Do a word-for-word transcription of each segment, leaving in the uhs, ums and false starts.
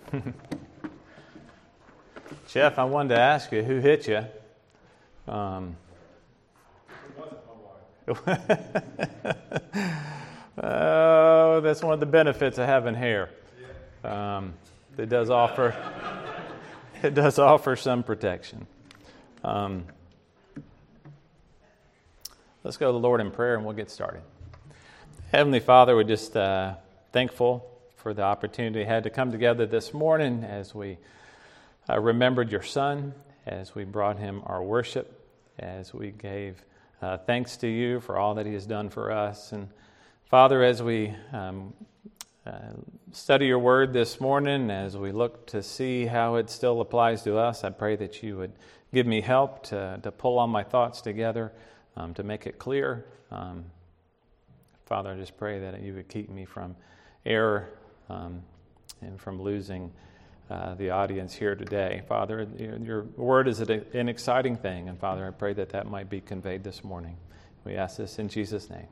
Jeff, I wanted to ask you, who hit you? Um, oh, that's one of the benefits of having hair. Um, it does offer, it does offer some protection. Um, let's go to the Lord in prayer, and we'll get started. Heavenly Father, we're just uh, thankful for the opportunity we had to come together this morning as we uh, remembered your Son, as we brought him our worship, as we gave uh, thanks to you for all that he has done for us. And Father, as we um, uh, study your word this morning, as we look to see how it still applies to us, I pray that you would give me help to, to pull all my thoughts together, um, to make it clear. Um, Father, I just pray that you would keep me from error um, and from losing uh, the audience here today. Father, your word is an exciting thing, and Father, I pray that that might be conveyed this morning. We ask this in Jesus' name.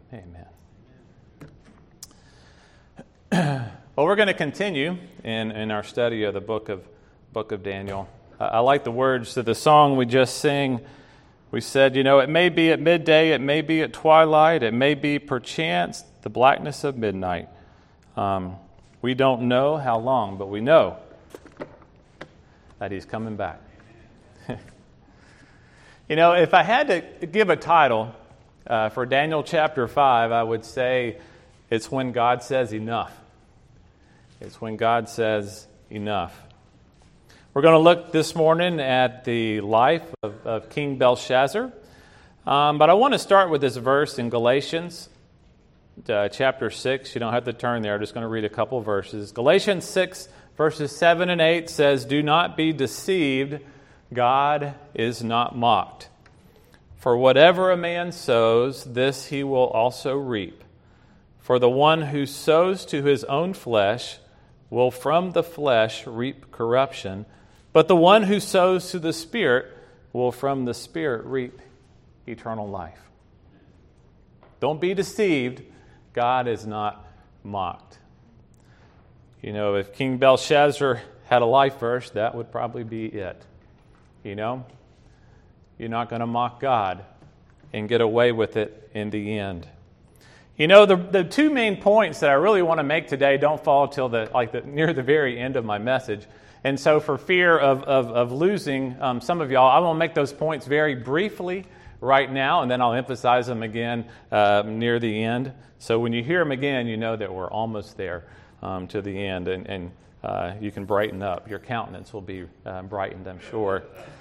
Amen. Well, we're going to continue in, in our study of the book of book of Daniel. Uh, I like the words to the song we just sang. We said, you know, it may be at midday, it may be at twilight, it may be perchance the blackness of midnight. Um, we don't know how long, but we know that he's coming back. You know, if I had to give a title uh, for Daniel chapter five, I would say it's when God says enough. It's when God says enough. We're going to look this morning at the life of, of King Belshazzar. Um, but I want to start with this verse in Galatians uh, chapter six. You don't have to turn there. I'm just going to read a couple verses. Galatians six, verses seven and eight says, "Do not be deceived. God is not mocked. For whatever a man sows, this he will also reap. For the one who sows to his own flesh will from the flesh reap corruption. But the one who sows to the Spirit will from the Spirit reap eternal life." Don't be deceived. God is not mocked. You know, if King Belshazzar had a life verse, that would probably be it. You know, you're not going to mock God and get away with it in the end. You know, the the two main points that I really want to make today don't fall till the like the, near the very end of my message. And so for fear of, of, of losing um, some of y'all, I want to make those points very briefly right now, and then I'll emphasize them again uh, near the end. So when you hear them again, you know that we're almost there um, to the end, and, and uh, you can brighten up. Your countenance will be uh, brightened, I'm sure.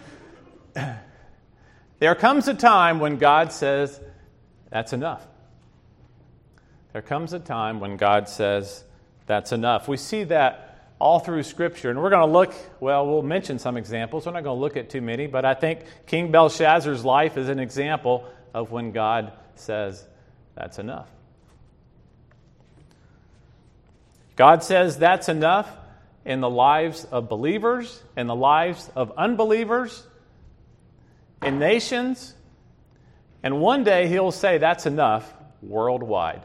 There comes a time when God says, that's enough. There comes a time when God says, that's enough. We see that all through Scripture. And we're going to look, well, we'll mention some examples. We're not going to look at too many, but I think King Belshazzar's life is an example of when God says, that's enough. God says that's enough in the lives of believers, in the lives of unbelievers, in nations, and one day He'll say that's enough worldwide.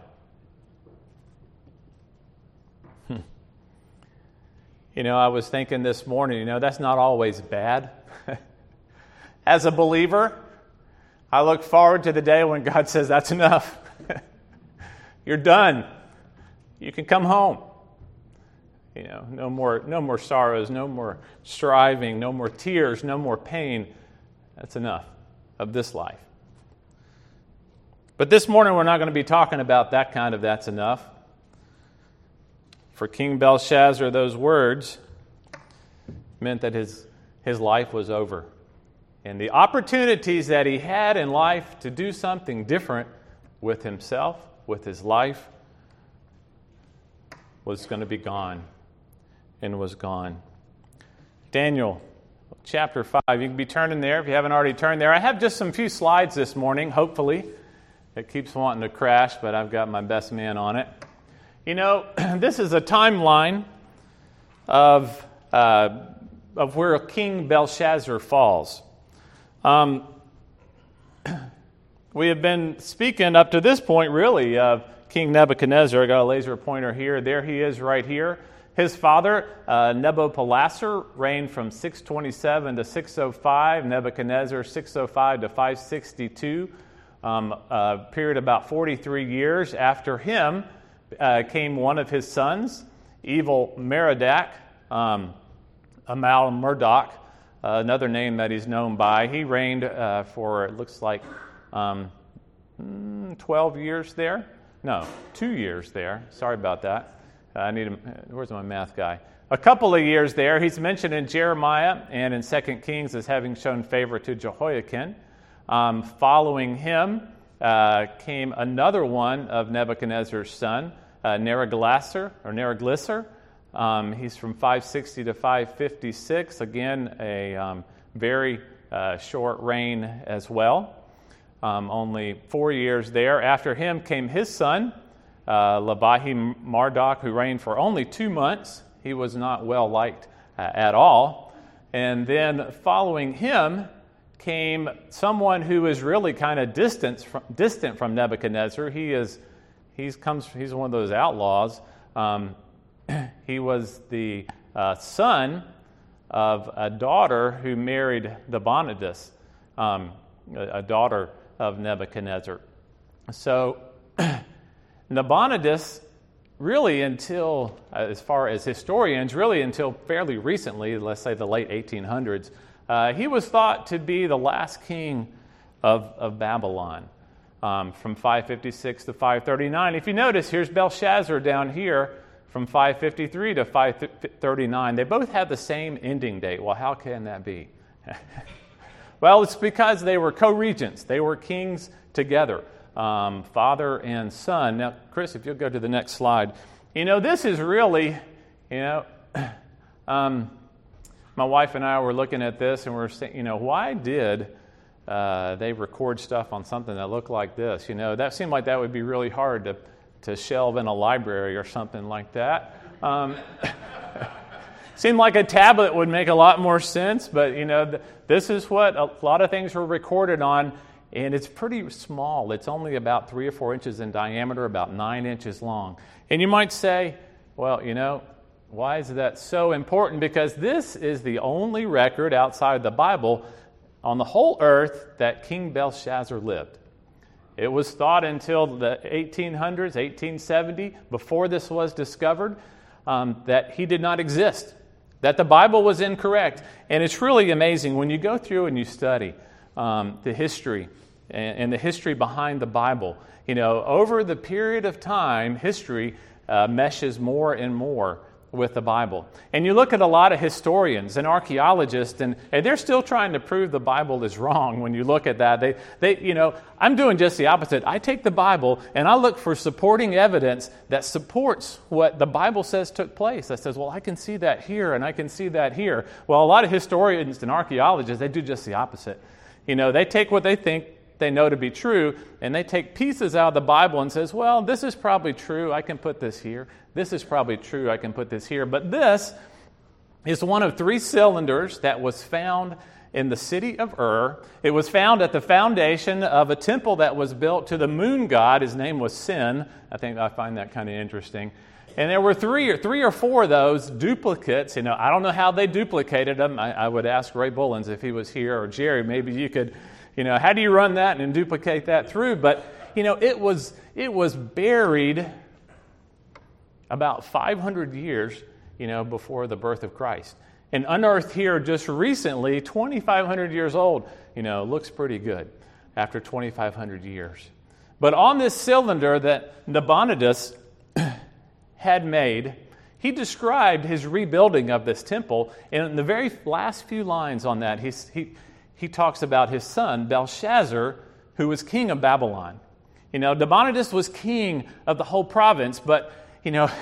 You know, I was thinking this morning, you know, that's not always bad. As a believer, I look forward to the day when God says, that's enough. You're done. You can come home. You know, no more, no more sorrows, no more striving, no more tears, no more pain. That's enough of this life. But this morning, we're not going to be talking about that kind of that's enough. For King Belshazzar, those words meant that his, his life was over. And the opportunities that he had in life to do something different with himself, with his life, was going to be gone and was gone. Daniel chapter five. You can be turning there if you haven't already turned there. I have just some few slides this morning, hopefully. It keeps wanting to crash, but I've got my best man on it. You know, this is a timeline of uh, of where King Belshazzar falls. Um, we have been speaking up to this point, really, of King Nebuchadnezzar. I got a laser pointer here. There he is right here. His father, uh, Nabopolassar, reigned from six twenty-seven to six oh five, Nebuchadnezzar six oh five to five sixty-two, um, a period about forty-three years. After him uh, came one of his sons, Evil Merodach, um, Amal Murdoch, uh, another name that he's known by. He reigned uh, for, it looks like, um, twelve years there. No, two years there. Sorry about that. Uh, I need a, where's my math guy? A couple of years there. He's mentioned in Jeremiah and in Second Kings as having shown favor to Jehoiakim. Um, following him uh, came another one of Nebuchadnezzar's son, uh, Neriglissar, or Neriglissar. Um, he's from five sixty to five fifty-six. Again, a um, very uh, short reign as well. Um, only four years there. After him came his son, uh, Lebahi Marduk, who reigned for only two months. He was not well liked uh, at all. And then following him came someone who is really kind of distant from, distant from Nebuchadnezzar. He is he's comes he's one of those outlaws. Um, he was the uh, son of a daughter who married Nabonidus, um, a, a daughter of Nebuchadnezzar. So Nabonidus, really until, as far as historians, really until fairly recently, let's say the late eighteen hundreds, uh, he was thought to be the last king of, of Babylon, um, from five fifty-six to five thirty-nine. If you notice, here's Belshazzar down here from five fifty-three to five thirty-nine. They both have the same ending date. Well, how can that be? Well, it's because they were co-regents. They were kings together, um, father and son. Now, Chris, if you'll go to the next slide. You know, this is really, you know, um, my wife and I were looking at this and we're saying, you know, why did uh, they record stuff on something that looked like this? You know, that seemed like that would be really hard to, to shelve in a library or something like that. Um, Seemed like a tablet would make a lot more sense, but you know, th- this is what a lot of things were recorded on, and it's pretty small. It's only about three or four inches in diameter, about nine inches long. And you might say, well, you know, why is that so important? Because this is the only record outside the Bible on the whole earth that King Belshazzar lived. It was thought until the eighteen hundreds, eighteen seventy, before this was discovered, um, that he did not exist, that the Bible was incorrect. And it's really amazing when you go through and you study um, the history and, and the history behind the Bible. You know, over the period of time, history uh, meshes more and more with the Bible. And you look at a lot of historians and archaeologists, and, and they're still trying to prove the Bible is wrong when you look at that. They, they, you know, I'm doing just the opposite. I take the Bible and I look for supporting evidence that supports what the Bible says took place. That says, well, I can see that here and I can see that here. Well, a lot of historians and archaeologists, they do just the opposite. You know, they take what they think they know to be true, and they take pieces out of the Bible and says, well, this is probably true, I can put this here. This is probably true, I can put this here. But this is one of three cylinders that was found in the city of Ur. It was found at the foundation of a temple that was built to the moon god. His name was Sin. I think I find that kind of interesting. And there were three or three or four of those duplicates. You know, I don't know how they duplicated them. I, I would ask Ray Bullens if he was here, or Jerry, maybe you could. You know, how do you run that and duplicate that through? But, you know, it was it was buried about five hundred years, you know, before the birth of Christ. And unearthed here just recently, twenty-five hundred years old, you know, looks pretty good after twenty-five hundred years. But on this cylinder that Nabonidus had made, he described his rebuilding of this temple. And in the very last few lines on that, he's, he... He talks about his son, Belshazzar, who was king of Babylon. You know, Nabonidus was king of the whole province, but, you know,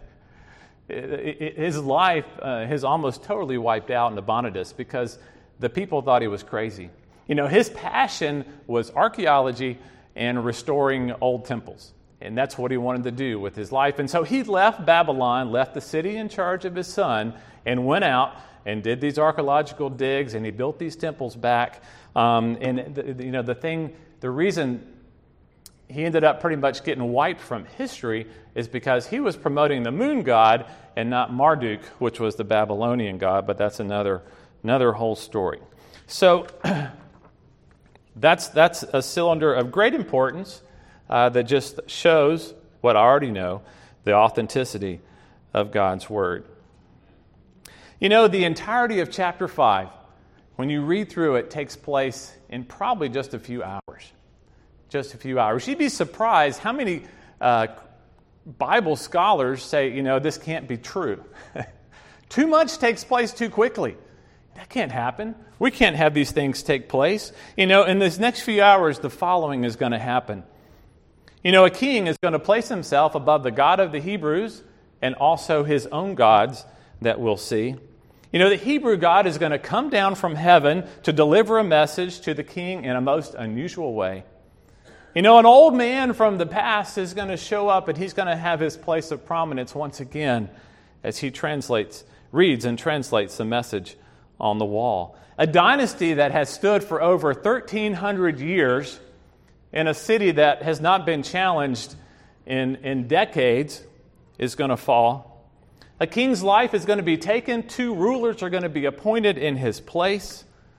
his life uh, is almost totally wiped out in Nabonidus because the people thought he was crazy. You know, his passion was archaeology and restoring old temples. And that's what he wanted to do with his life. And so he left Babylon, left the city in charge of his son, and went out and did these archaeological digs, and he built these temples back. Um, and the, you know, the thing, the reason he ended up pretty much getting wiped from history is because he was promoting the moon god and not Marduk, which was the Babylonian god, but that's another another whole story. So that's that's a cylinder of great importance uh, that just shows what I already know, the authenticity of God's Word. You know, the entirety of chapter five, when you read through it, takes place in probably just a few hours. Just a few hours. You'd be surprised how many uh, Bible scholars say, you know, this can't be true. Too much takes place too quickly. That can't happen. We can't have these things take place. You know, in this next few hours, the following is going to happen. You know, a king is going to place himself above the God of the Hebrews and also his own gods that we'll see. You know, the Hebrew God is going to come down from heaven to deliver a message to the king in a most unusual way. You know, an old man from the past is going to show up and he's going to have his place of prominence once again as he translates, reads and translates the message on the wall. A dynasty that has stood for over thirteen hundred years in a city that has not been challenged in, in decades is going to fall. A king's life is going to be taken. Two rulers are going to be appointed in his place.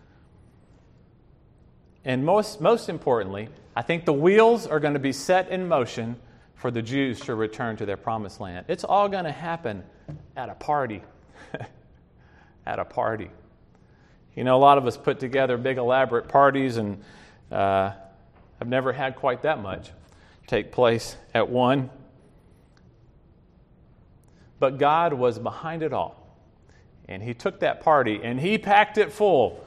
And most, most importantly, I think the wheels are going to be set in motion for the Jews to return to their promised land. It's all going to happen at a party. At a party. You know, a lot of us put together big elaborate parties, and uh, I've never had quite that much take place at one. But God was behind it all. And He took that party and He packed it full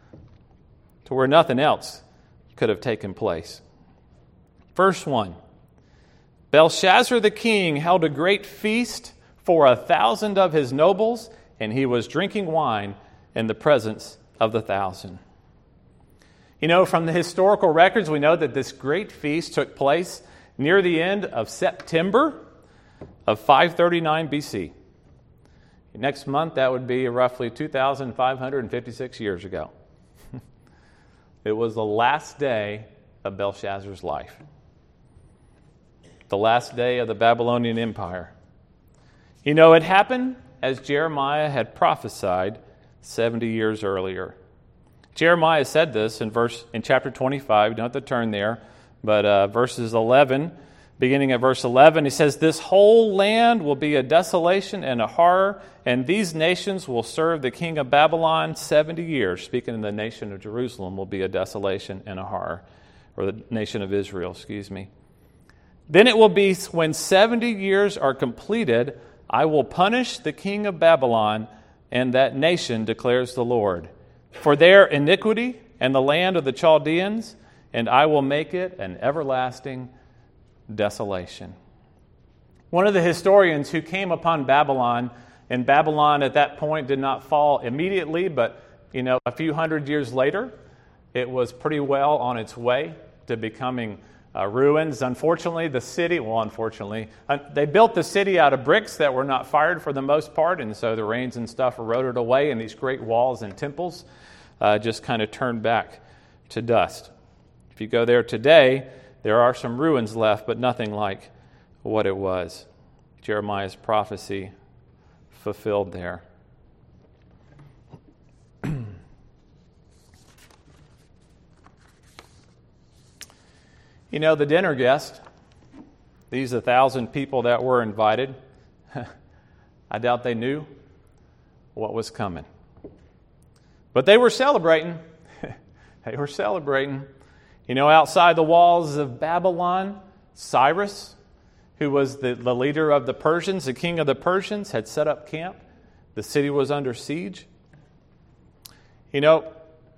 to where nothing else could have taken place. Verse one. Belshazzar the king held a great feast for a thousand of his nobles, and he was drinking wine in the presence of the thousand. You know, from the historical records, we know that this great feast took place near the end of September of five thirty-nine B C. Next month, that would be roughly two thousand five hundred fifty-six years ago. It was the last day of Belshazzar's life. The last day of the Babylonian Empire. You know, it happened as Jeremiah had prophesied seventy years earlier. Jeremiah said this in verse in chapter twenty-five. You don't have to turn there, but uh, verses eleven, beginning at verse eleven, he says, "This whole land will be a desolation and a horror, and these nations will serve the king of Babylon seventy years." Speaking of the nation of Jerusalem, will be a desolation and a horror, or the nation of Israel, excuse me. "Then it will be when seventy years are completed, I will punish the king of Babylon and that nation, declares the Lord, for their iniquity and the land of the Chaldeans, and I will make it an everlasting desolation." One of the historians who came upon Babylon, and Babylon at that point did not fall immediately, but you know, a few hundred years later, it was pretty well on its way to becoming uh, ruins. Unfortunately, the city, well, unfortunately, uh, they built the city out of bricks that were not fired for the most part, and so the rains and stuff eroded away, and these great walls and temples uh, just kind of turned back to dust. If you go there today, there are some ruins left, but nothing like what it was. Jeremiah's prophecy fulfilled there. You know, the dinner guest, these a thousand people that were invited, I doubt they knew what was coming. But they were celebrating. They were celebrating. You know, outside the walls of Babylon, Cyrus, who was the, the leader of the Persians, the king of the Persians, had set up camp. The city was under siege. You know,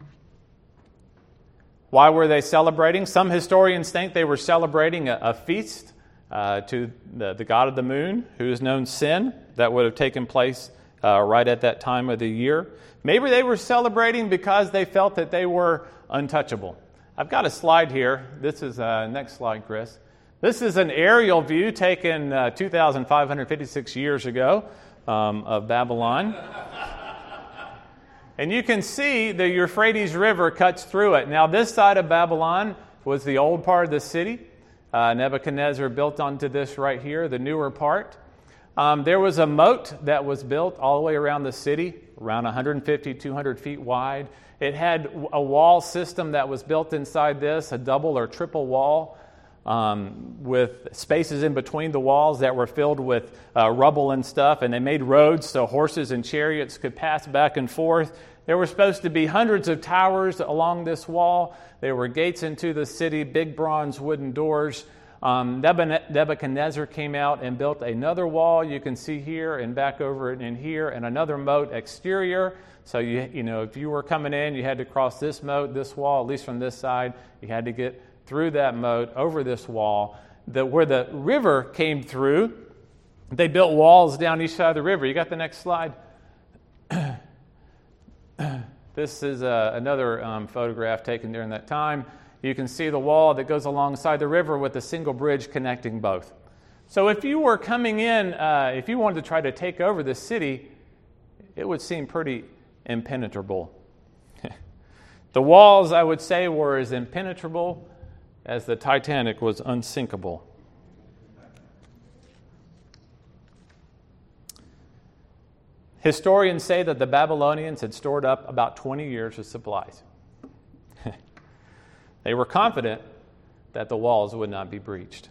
why were they celebrating? Some historians think they were celebrating a, a feast uh, to the, the god of the moon, who is known Sin, that would have taken place uh, right at that time of the year. Maybe they were celebrating because they felt that they were untouchable. I've got a slide here. This is, uh, next slide, Chris. This is an aerial view taken uh, two thousand five hundred fifty-six years ago um, of Babylon. And you can see the Euphrates River cuts through it. Now, this side of Babylon was the old part of the city. Uh, Nebuchadnezzar built onto this right here, the newer part. Um, there was a moat that was built all the way around the city, around one hundred fifty, two hundred feet wide. It had a wall system that was built inside this, a double or triple wall, um, with spaces in between the walls that were filled with uh, rubble and stuff, and they made roads so horses and chariots could pass back and forth. There were supposed to be hundreds of towers along this wall. There were gates into the city, big bronze wooden doors. Um, Nebuchadnezzar came out and built another wall you can see here and back over in here, and another moat exterior. So, you you know, if you were coming in, you had to cross this moat, this wall, at least from this side. You had to get through that moat, over this wall. The, where the river came through, they built walls down each side of the river. You got the next slide? This is uh, another um, photograph taken during that time. You can see the wall that goes alongside the river with a single bridge connecting both. So if you were coming in, uh, if you wanted to try to take over the city, it would seem pretty impenetrable. The walls, I would say, were as impenetrable as the Titanic was unsinkable. Historians say that the Babylonians had stored up about twenty years of supplies. They were confident that the walls would not be breached.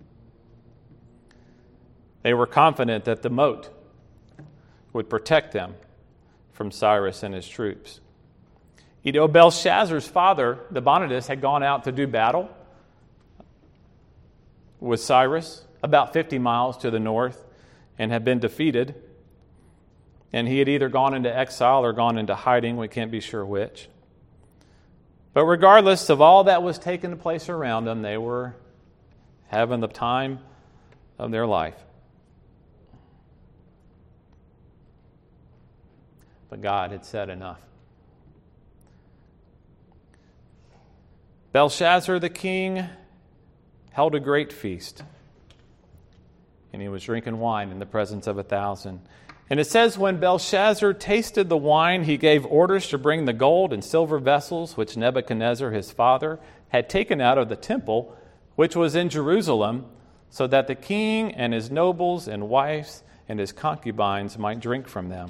They were confident that the moat would protect them from Cyrus and his troops. You know, Belshazzar's father, Nabonidus, had gone out to do battle with Cyrus about fifty miles to the north and had been defeated. And he had either gone into exile or gone into hiding. We can't be sure which. But regardless of all that was taking place around them, they were having the time of their life. But God had said enough. Belshazzar the king held a great feast, and he was drinking wine in the presence of a thousand. And it says, when Belshazzar tasted the wine, he gave orders to bring the gold and silver vessels which Nebuchadnezzar his father had taken out of the temple, which was in Jerusalem, so that the king and his nobles and wives and his concubines might drink from them.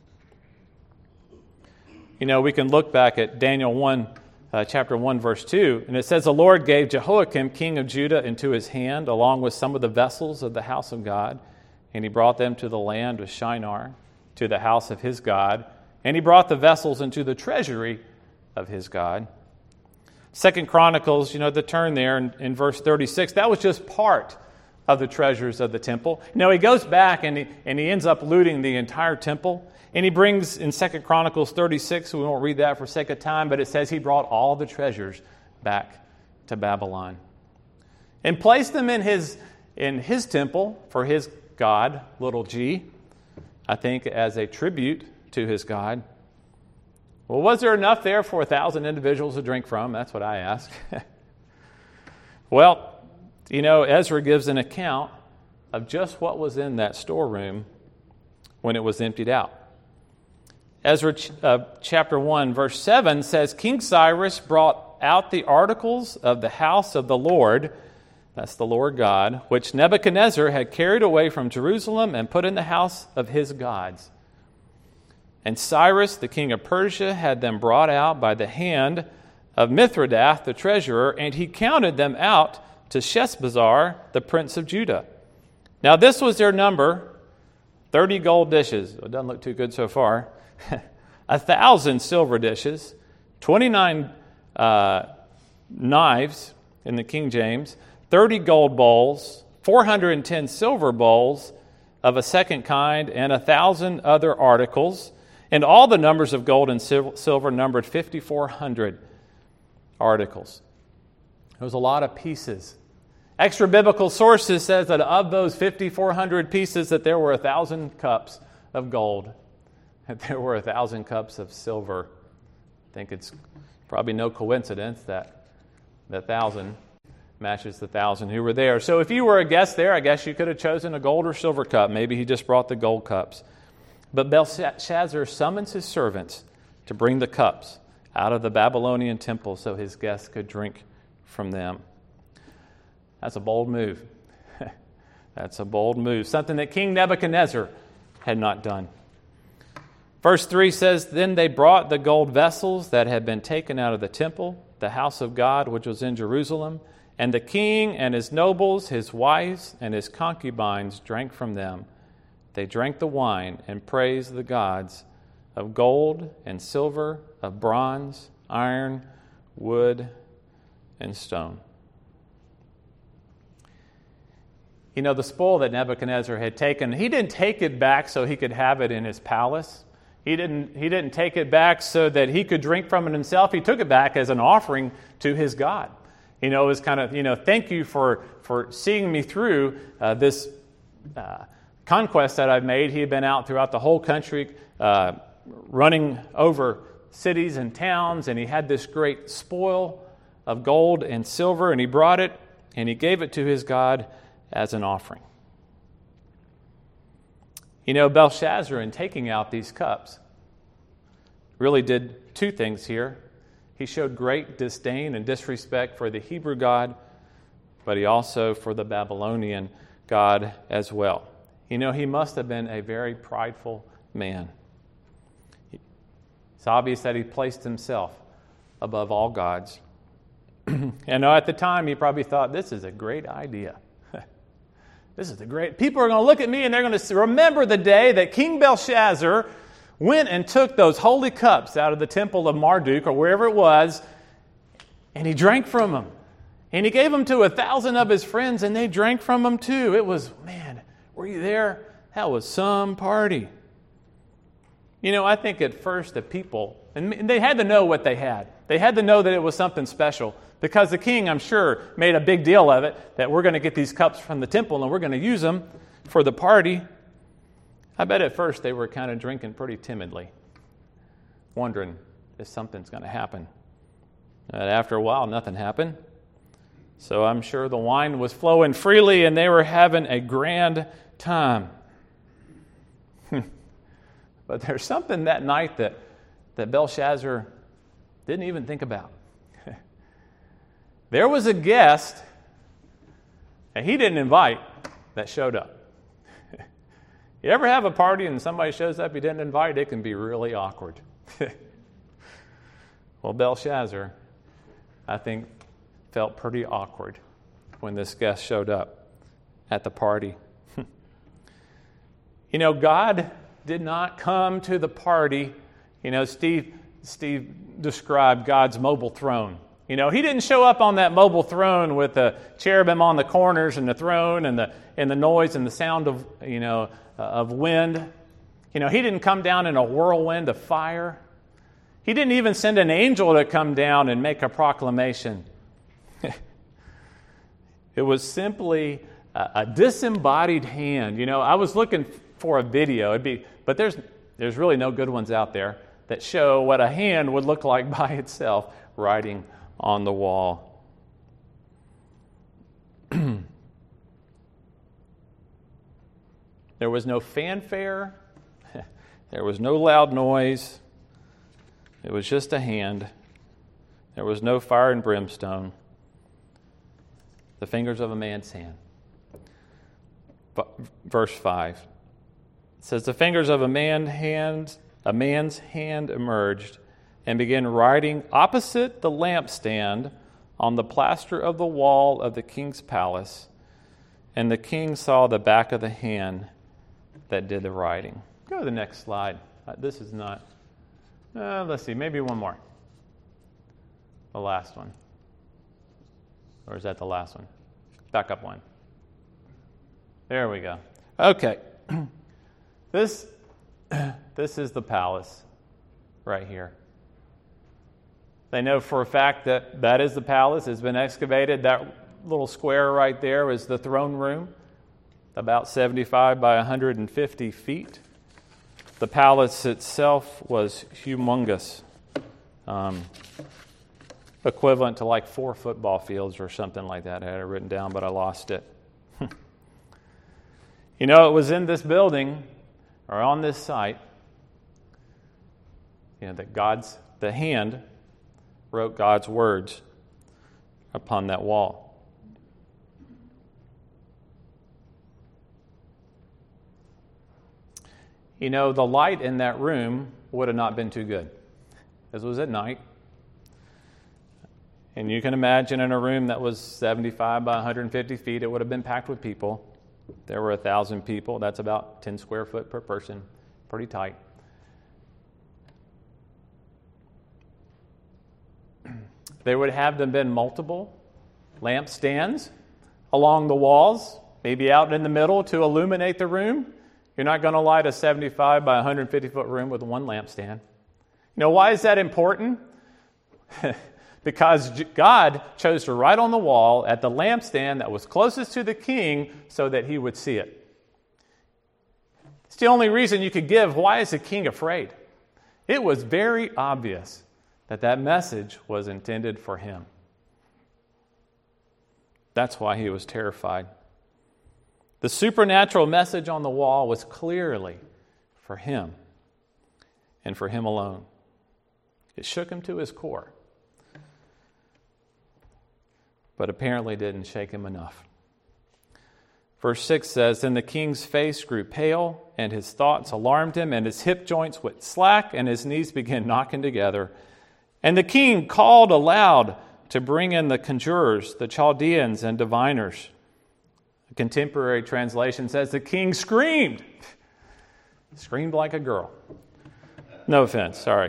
You know, we can look back at Daniel one, uh, chapter one, verse two, and it says, the Lord gave Jehoiakim, king of Judah, into his hand, along with some of the vessels of the house of God. And he brought them to the land of Shinar, to the house of his God. And he brought the vessels into the treasury of his God. Second Chronicles, you know, the turn there in, in verse thirty-six, that was just part of the treasures of the temple. Now he goes back and he, and he ends up looting the entire temple. And he brings, in Second Chronicles thirty-six, we won't read that for sake of time, but it says he brought all the treasures back to Babylon. And placed them in his, in his temple for his God, little g, I think as a tribute to his God. Well, was there enough there for a thousand individuals to drink from? That's what I ask. Well, you know, Ezra gives an account of just what was in that storeroom when it was emptied out. Ezra ch- uh, chapter one, verse seven says, King Cyrus brought out the articles of the house of the Lord, that's the Lord God, which Nebuchadnezzar had carried away from Jerusalem and put in the house of his gods. And Cyrus, the king of Persia, had them brought out by the hand of Mithridath, the treasurer, and he counted them out to Sheshbazzar, the prince of Judah. Now this was their number, thirty gold dishes. It doesn't look too good so far. A thousand silver dishes, twenty-nine uh, knives in the King James, thirty gold bowls, four hundred ten silver bowls of a second kind, and a thousand other articles. And all the numbers of gold and silver numbered fifty-four hundred articles. There was a lot of pieces. Extra biblical sources says that of those fifty-four hundred pieces, that there were a thousand cups of gold, that there were a thousand cups of silver. I think it's probably no coincidence that the thousand matches the thousand who were there. So if you were a guest there, I guess you could have chosen a gold or silver cup. Maybe he just brought the gold cups. But Belshazzar summons his servants to bring the cups out of the Babylonian temple so his guests could drink from them. That's a bold move. That's a bold move. Something that King Nebuchadnezzar had not done. Verse three says, Then they brought the gold vessels that had been taken out of the temple, the house of God, which was in Jerusalem, and the king and his nobles, his wives, and his concubines drank from them. They drank the wine and praised the gods of gold and silver, of bronze, iron, wood, and stone. You know, the spoil that Nebuchadnezzar had taken, he didn't take it back so he could have it in his palace. He didn't, he didn't take it back so that he could drink from it himself. He took it back as an offering to his God. You know, it was kind of, you know, thank you for, for seeing me through uh, this uh, conquest that I've made. He had been out throughout the whole country, uh, running over cities and towns, and he had this great spoil of gold and silver, and he brought it, and he gave it to his God as an offering. You know, Belshazzar, in taking out these cups, really did two things here. He showed great disdain and disrespect for the Hebrew God, but he also for the Babylonian God as well. You know, he must have been a very prideful man. It's obvious that he placed himself above all gods. And at the time, he probably thought, this is a great idea. This is a great... People are going to look at me and they're going to remember the day that King Belshazzar went and took those holy cups out of the temple of Marduk or wherever it was, and he drank from them. And he gave them to a thousand of his friends, and they drank from them too. It was, man, were you there? That was some party. You know, I think at first the people, and they had to know what they had. They had to know that it was something special, because the king, I'm sure, made a big deal of it, that we're going to get these cups from the temple and we're going to use them for the party. I bet at first they were kind of drinking pretty timidly, wondering if something's going to happen. And after a while, nothing happened. So I'm sure the wine was flowing freely and they were having a grand time. But there's something that night that, that Belshazzar didn't even think about. There was a guest that he didn't invite that showed up. You ever have a party and somebody shows up you didn't invite? It can be really awkward. Well, Belshazzar, I think, felt pretty awkward when this guest showed up at the party. You know, God did not come to the party. You know, Steve, Steve described God's mobile throne. You know, he didn't show up on that mobile throne with the cherubim on the corners and the throne and the and the noise and the sound of, you know, uh, of wind. You know, he didn't come down in a whirlwind of fire. He didn't even send an angel to come down and make a proclamation. It was simply a, a disembodied hand. You know, I was looking for a video. It'd be, but there's there's really no good ones out there that show what a hand would look like by itself writing on the wall. There was no fanfare. There was no loud noise. It was just a hand. There was no fire and brimstone. The fingers of a man's hand. Verse five. It says, the fingers of a man hand, a man's hand emerged and began writing opposite the lampstand on the plaster of the wall of the king's palace. And the king saw the back of the hand that did the writing. Go to the next slide. Uh, this is not... Uh, let's see, maybe one more. The last one. Or is that the last one? Back up one. There we go. Okay. This, this is the palace right here. They know for a fact that that is the palace. It's been excavated. That little square right there is the throne room, about seventy-five by one hundred fifty feet. The palace itself was humongous, um, equivalent to like four football fields or something like that. I had it written down, but I lost it. You know, it was in this building or on this site, you know, that God's, the hand wrote God's words upon that wall. You know, the light in that room would have not been too good. This was at night. And you can imagine in a room that was seventy-five by one hundred fifty feet, it would have been packed with people. There were a thousand people. That's about ten square foot per person. Pretty tight. There would have to been multiple lampstands along the walls, maybe out in the middle to illuminate the room. You're not going to light a seventy-five by one hundred fifty foot room with one lampstand. You know, why is that important? Because God chose to write on the wall at the lampstand that was closest to the king so that he would see it. It's the only reason you could give, why is the king afraid? It was very obvious that that message was intended for him. That's why he was terrified. The supernatural message on the wall was clearly for him and for him alone. It shook him to his core, but apparently didn't shake him enough. Verse six says, Then the king's face grew pale, and his thoughts alarmed him, and his hip joints went slack, and his knees began knocking together. And the king called aloud to bring in the conjurers, the Chaldeans, and diviners. A contemporary translation says the king screamed. Screamed like a girl. No offense, sorry.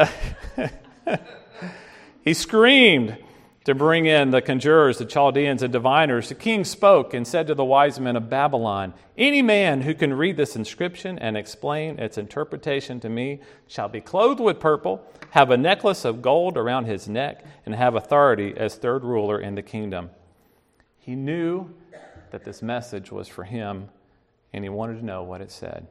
He screamed to bring in the conjurers, the Chaldeans, and diviners. The king spoke and said to the wise men of Babylon, Any man who can read this inscription and explain its interpretation to me shall be clothed with purple, have a necklace of gold around his neck, and have authority as third ruler in the kingdom. He knew that this message was for him, and he wanted to know what it said.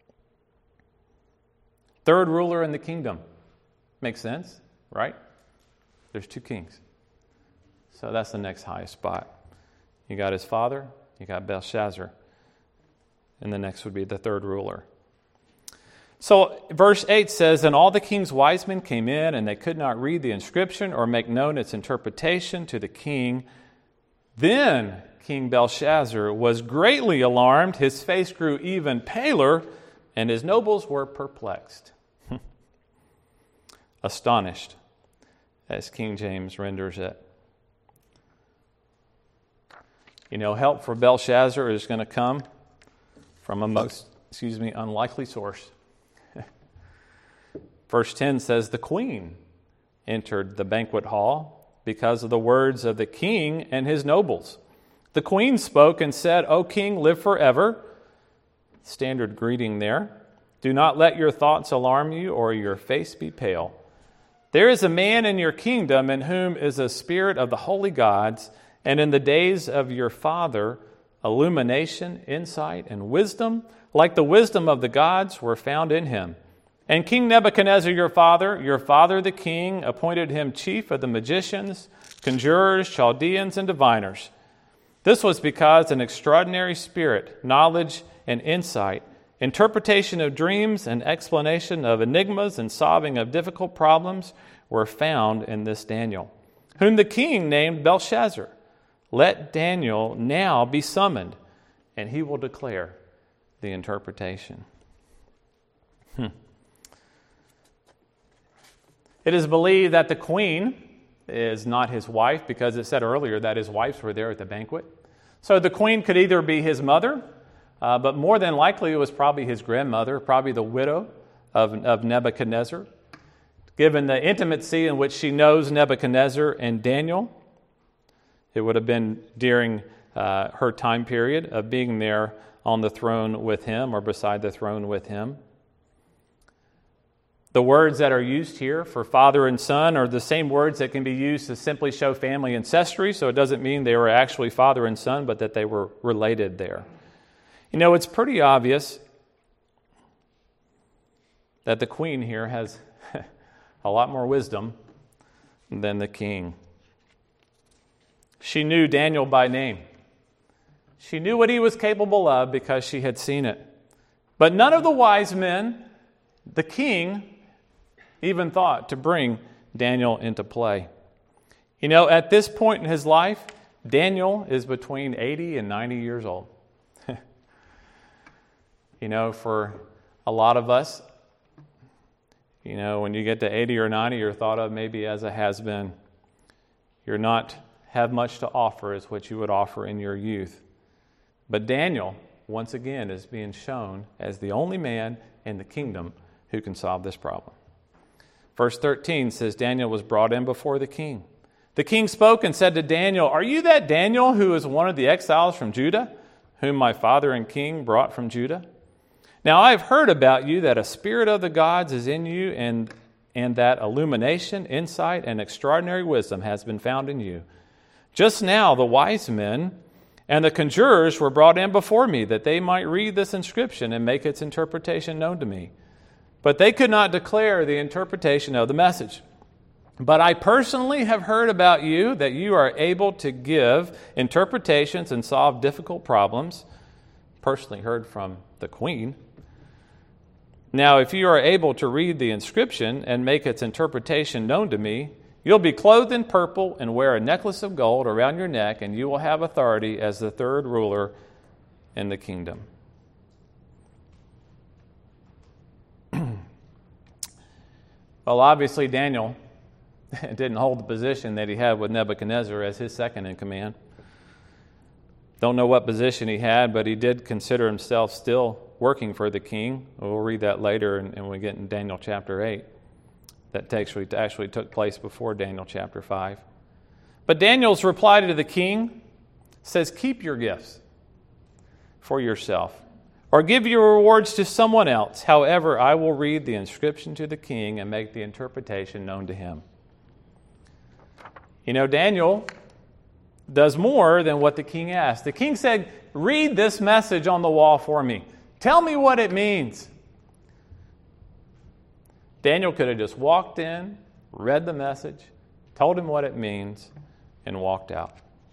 Third ruler in the kingdom. Makes sense, right? There's two kings. So that's the next highest spot. You got his father, you got Belshazzar, and the next would be the third ruler. So verse eight says, And all the king's wise men came in, and they could not read the inscription or make known its interpretation to the king. Then King Belshazzar was greatly alarmed, his face grew even paler, and his nobles were perplexed. Astonished, as King James renders it. You know, help for Belshazzar is going to come from a most, excuse me, unlikely source. Verse ten says, The queen entered the banquet hall because of the words of the king and his nobles. The queen spoke and said, O king, live forever. Standard greeting there. Do not let your thoughts alarm you or your face be pale. There is a man in your kingdom in whom is a spirit of the holy gods, and in the days of your father, illumination, insight, and wisdom, like the wisdom of the gods, were found in him. And King Nebuchadnezzar, your father, your father the king, appointed him chief of the magicians, conjurers, Chaldeans, and diviners. This was because an extraordinary spirit, knowledge, and insight, interpretation of dreams, and explanation of enigmas, and solving of difficult problems were found in this Daniel, whom the king named Belshazzar. Let Daniel now be summoned, and he will declare the interpretation. Hmm. It is believed that the queen is not his wife, because it said earlier that his wives were there at the banquet. So the queen could either be his mother, uh, but more than likely it was probably his grandmother, probably the widow of, of Nebuchadnezzar. Given the intimacy in which she knows Nebuchadnezzar and Daniel, it would have been during uh, her time period of being there on the throne with him or beside the throne with him. The words that are used here for father and son are the same words that can be used to simply show family ancestry, so it doesn't mean they were actually father and son, but that they were related there. You know, it's pretty obvious that the queen here has a lot more wisdom than the king. She knew Daniel by name. She knew what he was capable of because she had seen it. But none of the wise men, the king, even thought to bring Daniel into play. You know, at this point in his life, Daniel is between eighty and ninety years old. You know, for a lot of us, you know, when you get to eighty or ninety, you're thought of maybe as a has-been. You're not have much to offer as what you would offer in your youth. But Daniel, once again, is being shown as the only man in the kingdom who can solve this problem. Verse thirteen says, Daniel was brought in before the king. The king spoke and said to Daniel, "Are you that Daniel who is one of the exiles from Judah, whom my father and king brought from Judah? Now I have heard about you that a spirit of the gods is in you, and, and that illumination, insight, and extraordinary wisdom has been found in you. Just now the wise men and the conjurers were brought in before me, that they might read this inscription and make its interpretation known to me. But they could not declare the interpretation of the message. But I personally have heard about you, that you are able to give interpretations and solve difficult problems." Personally heard from the queen. "Now, if you are able to read the inscription and make its interpretation known to me, you'll be clothed in purple and wear a necklace of gold around your neck, and you will have authority as the third ruler in the kingdom." Well, obviously, Daniel didn't hold the position that he had with Nebuchadnezzar as his second in command. Don't know what position he had, but he did consider himself still working for the king. We'll read that later and when we get in Daniel chapter eight. That actually, actually took place before Daniel chapter five. But Daniel's reply to the king says, "Keep your gifts for yourself, or give your rewards to someone else. However, I will read the inscription to the king and make the interpretation known to him." You know, Daniel does more than what the king asked. The king said, "Read this message on the wall for me. Tell me what it means." Daniel could have just walked in, read the message, told him what it means, and walked out.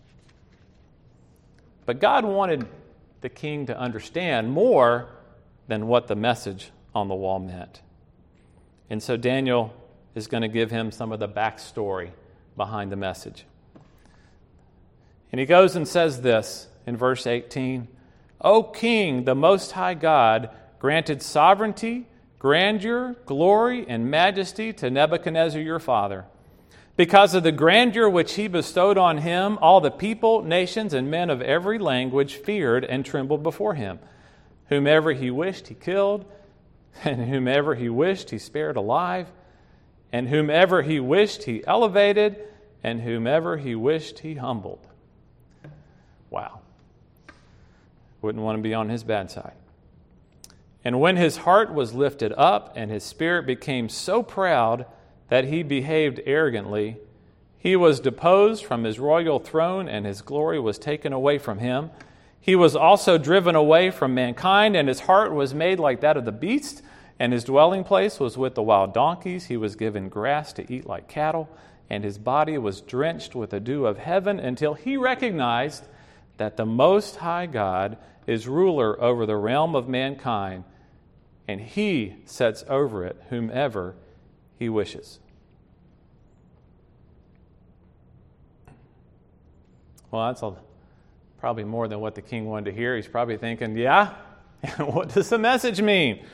But God wanted the king to understand more than what the message on the wall meant. And so Daniel is going to give him some of the backstory behind the message. And he goes and says this in verse eighteen, "O king, the Most High God granted sovereignty, grandeur, glory, and majesty to Nebuchadnezzar your father. Because of the grandeur which he bestowed on him, all the people, nations, and men of every language feared and trembled before him. Whomever he wished he killed, and whomever he wished he spared alive, and whomever he wished he elevated, and whomever he wished he humbled." Wow. Wouldn't want to be on his bad side. "And when his heart was lifted up, and his spirit became so proud that he behaved arrogantly, he was deposed from his royal throne, and his glory was taken away from him. He was also driven away from mankind, and his heart was made like that of the beast, and his dwelling place was with the wild donkeys. He was given grass to eat like cattle, and his body was drenched with the dew of heaven, until he recognized that the Most High God is ruler over the realm of mankind, and he sets over it whomever he wishes." Well, that's a, probably more than what the king wanted to hear. He's probably thinking, yeah, what does the message mean?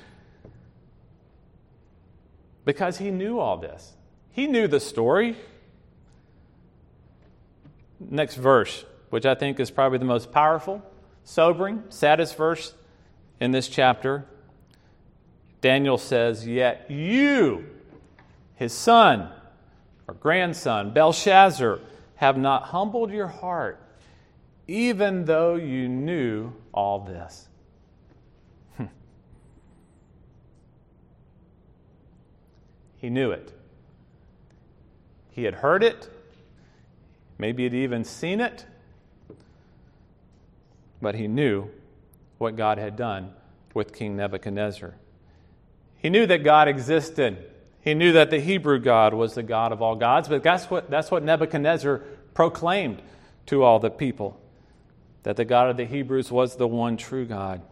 Because he knew all this. He knew the story. Next verse, which I think is probably the most powerful, sobering, saddest verse in this chapter. Daniel says, "Yet you, his son or grandson, Belshazzar, have not humbled your heart, even though you knew all this." He knew it. He had heard it. Maybe he'd even seen it. But he knew what God had done with King Nebuchadnezzar. He knew that God existed. He knew that the Hebrew God was the God of all gods, but that's what, that's what Nebuchadnezzar proclaimed to all the people, that the God of the Hebrews was the one true God.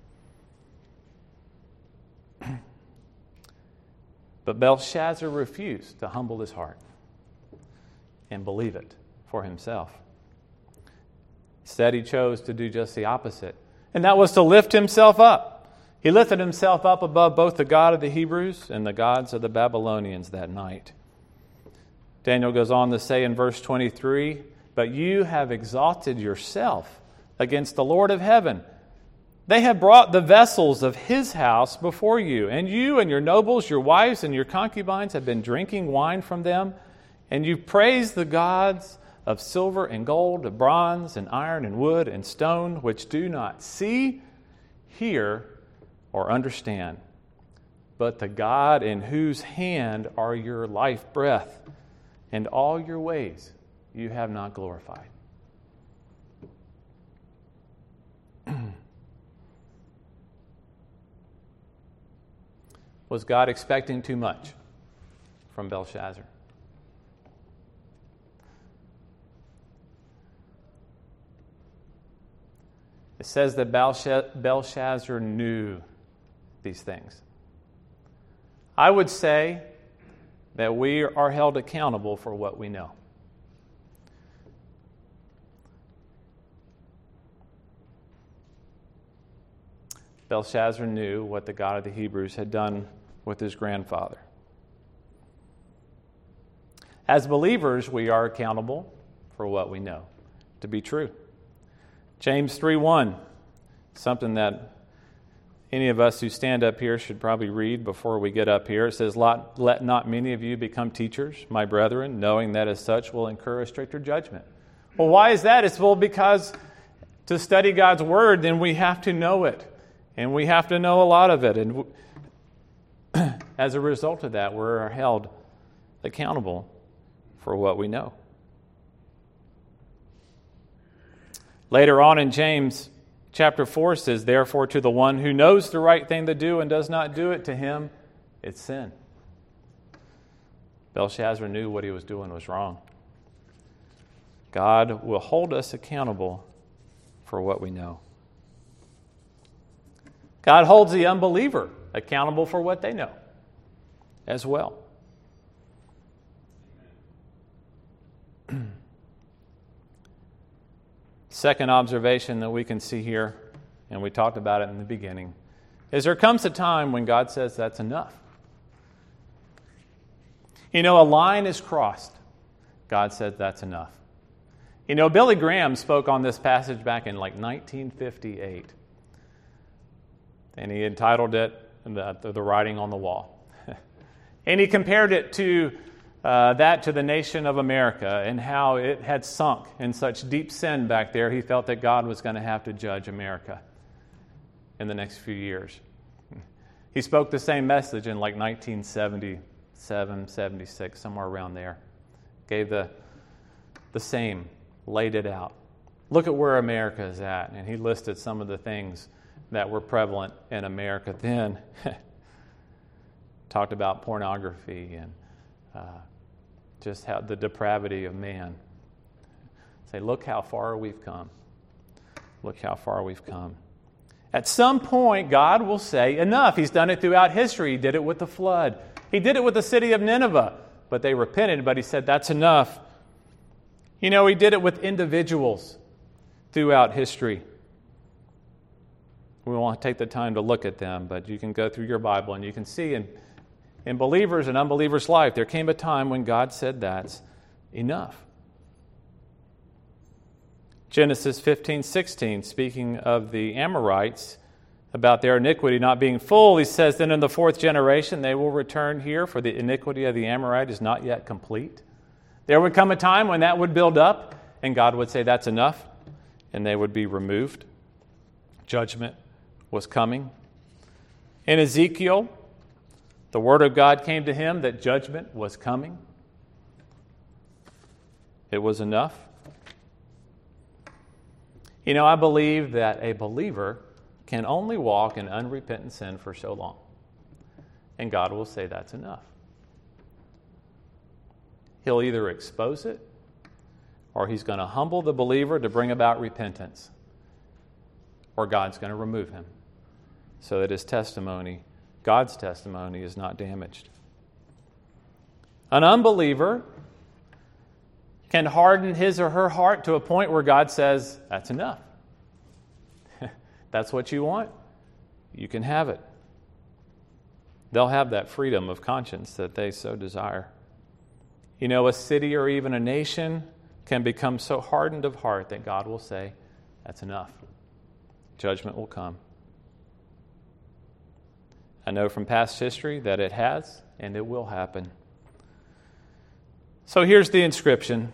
But Belshazzar refused to humble his heart and believe it for himself. Instead, he chose to do just the opposite, and that was to lift himself up. He lifted himself up above both the God of the Hebrews and the gods of the Babylonians that night. Daniel goes on to say in verse twenty-three, "But you have exalted yourself against the Lord of heaven. They have brought the vessels of his house before you, and you and your nobles, your wives, and your concubines have been drinking wine from them, and you praise the gods of silver and gold, of bronze and iron and wood and stone, which do not see, hear, or understand. But the God in whose hand are your life breath, and all your ways you have not glorified." Was God expecting too much from Belshazzar? It says that Belshazzar knew these things. I would say that we are held accountable for what we know. Belshazzar knew what the God of the Hebrews had done with his grandfather. As believers, we are accountable for what we know to be true. James three one, something that any of us who stand up here should probably read before we get up here. It says, "Let not many of you become teachers, my brethren, knowing that as such will incur a stricter judgment." Well, why is that? It's well because to study God's Word, then we have to know it. And we have to know a lot of it. And as a result of that, we're held accountable for what we know. Later on in James chapter four says, "Therefore to the one who knows the right thing to do and does not do it, to him it's sin." Belshazzar knew what he was doing was wrong. God will hold us accountable for what we know. God holds the unbeliever accountable for what they know as well. Second observation that we can see here, and we talked about it in the beginning, is there comes a time when God says that's enough. You know, a line is crossed. God said that's enough. You know, Billy Graham spoke on this passage back in like nineteen fifty-eight. And he entitled it The, the Writing on the Wall. And he compared it to uh, that to the nation of America and how it had sunk in such deep sin back there. He felt that God was going to have to judge America in the next few years. He spoke the same message in like nineteen seventy-seven, seventy-six, somewhere around there. Gave the, the same, laid it out. Look at where America is at. And he listed some of the things that were prevalent in America then. Talked about pornography and uh, just how the depravity of man. Say, look how far we've come. Look how far we've come. At some point, God will say, enough. He's done it throughout history. He did it with the flood. He did it with the city of Nineveh. But they repented, but he said, that's enough. You know, he did it with individuals throughout history. We won't take the time to look at them, but you can go through your Bible and you can see in, in believers' and unbelievers' life, there came a time when God said that's enough. Genesis fifteen sixteen, speaking of the Amorites, about their iniquity not being full, he says, then in the fourth generation they will return here, for the iniquity of the Amorite is not yet complete. There would come a time when that would build up, and God would say that's enough, and they would be removed. Judgment was coming. In Ezekiel, the word of God came to him that judgment was coming. It was enough. You know, I believe that a believer can only walk in unrepentant sin for so long. And God will say that's enough. He'll either expose it or he's going to humble the believer to bring about repentance. Or God's going to remove him so that his testimony, God's testimony, is not damaged. An unbeliever can harden his or her heart to a point where God says, that's enough. That's what you want? you can have it. They'll have that freedom of conscience that they so desire. You know, a city or even a nation can become so hardened of heart that God will say, that's enough. Judgment will come. I know from past history that it has and it will happen. So here's the inscription.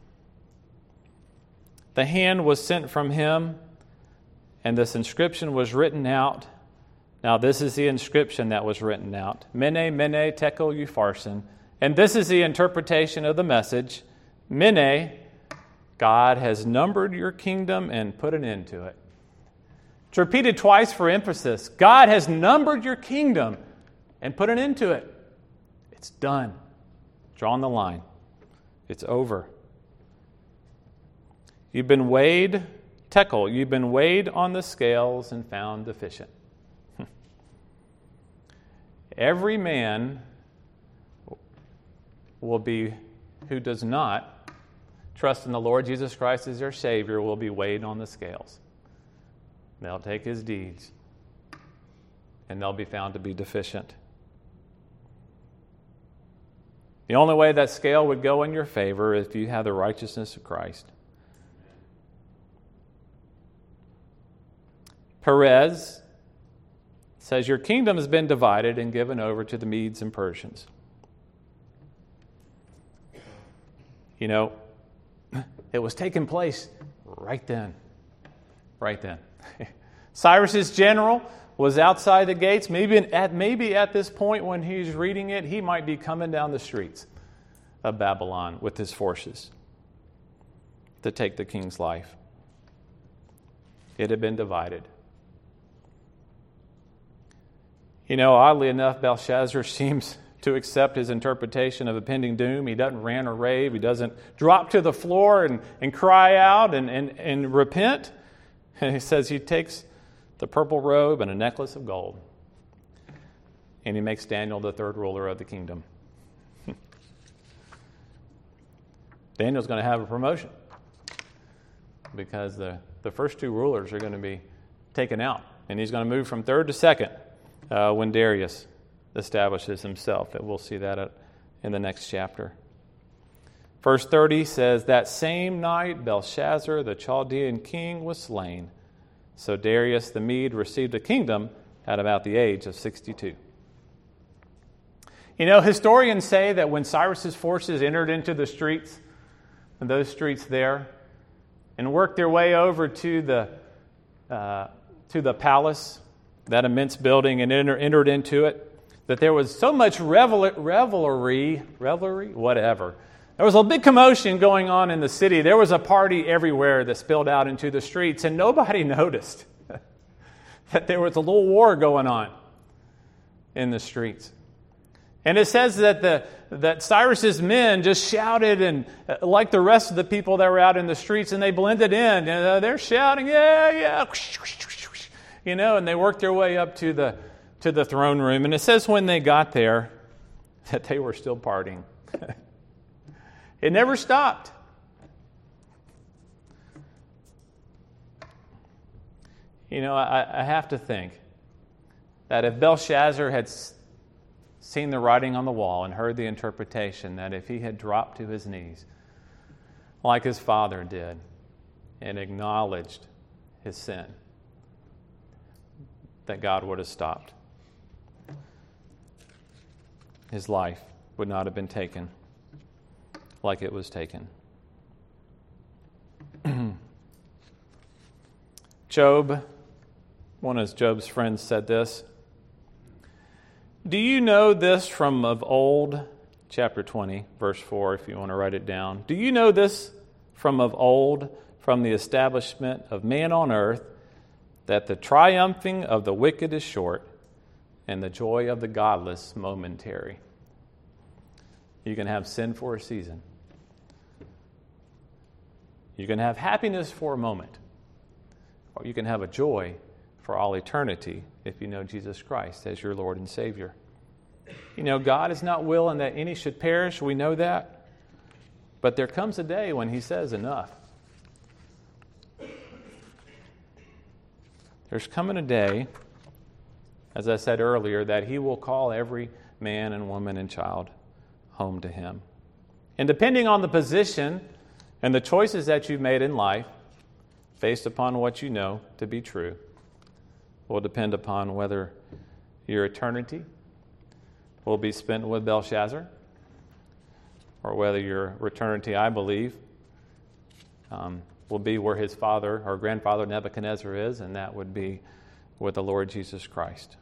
The hand was sent from him, and this inscription was written out. Now this is the inscription that was written out. Mene, mene, tekel upharsin. And this is the interpretation of the message. Mene, God has numbered your kingdom and put an end to it. It's repeated twice for emphasis. God has numbered your kingdom and put an end to it. It's done. Drawn the line. It's over. You've been weighed, tekel, you've been weighed on the scales and found deficient. Every man will be, who does not trust in the Lord Jesus Christ as their Savior, will be weighed on the scales. They'll take his deeds, and they'll be found to be deficient. The only way that scale would go in your favor is if you have the righteousness of Christ. Perez says, your kingdom has been divided and given over to the Medes and Persians. You know, it was taking place right then. Right then. Cyrus's general was outside the gates. Maybe at, maybe at this point when he's reading it, he might be coming down the streets of Babylon with his forces to take the king's life. It had been divided. You know, oddly enough, Belshazzar seems to accept his interpretation of impending doom. He doesn't rant or rave. He doesn't drop to the floor and, and cry out and, and, and repent. And he says he takes the purple robe and a necklace of gold, and he makes Daniel the third ruler of the kingdom. Daniel's going to have a promotion because the, the first two rulers are going to be taken out, and he's going to move from third to second uh, when Darius establishes himself. And we'll see that in the next chapter. Verse thirty says, that same night Belshazzar, the Chaldean king, was slain. So Darius the Mede received a kingdom at about the age of sixty-two. You know, historians say that when Cyrus's forces entered into the streets, and those streets there, and worked their way over to the uh, to the palace, that immense building, and enter, entered into it, that there was so much revel, revelry, revelry, whatever. There was a big commotion going on in the city. There was a party everywhere that spilled out into the streets, and nobody noticed that there was a little war going on in the streets. And it says that the that Cyrus's men just shouted, and uh, like the rest of the people that were out in the streets, and they blended in. And uh, they're shouting, yeah, yeah, you know, and they worked their way up to the to the throne room. And it says when they got there that they were still partying. It never stopped. You know, I, I have to think that if Belshazzar had seen the writing on the wall and heard the interpretation, that if he had dropped to his knees like his father did and acknowledged his sin, that God would have stopped. His life would not have been taken like it was taken. Job, one of Job's friends said this, do you know this from of old? Chapter twenty, verse four, if you want to write it down. Do you know this from of old, from the establishment of man on earth, that the triumphing of the wicked is short, and the joy of the godless momentary? You can have sin for a season. You can have happiness for a moment, or you can have a joy for all eternity if you know Jesus Christ as your Lord and Savior. You know, God is not willing that any should perish. We know that. But there comes a day when He says enough. There's coming a day as I said earlier, that he will call every man and woman and child home to him. And depending on the position and the choices that you've made in life, based upon what you know to be true, will depend upon whether your eternity will be spent with Belshazzar, or whether your eternity, I believe, um, will be where his father or grandfather Nebuchadnezzar is, and that would be with the Lord Jesus Christ.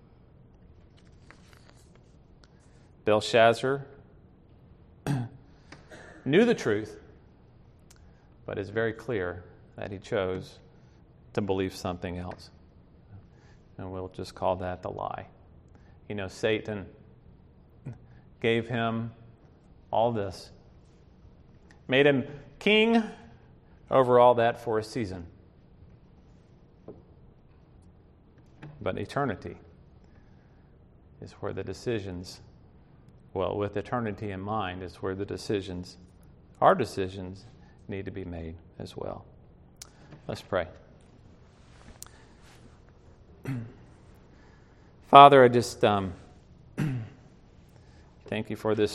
Belshazzar knew the truth, but it's very clear that he chose to believe something else. And we'll just call that the lie. You know, Satan gave him all this, made him king over all that for a season. But eternity is where the decisions, well, with eternity in mind, is where the decisions, our decisions, need to be made as well. Let's pray. Father, I just um, thank you for this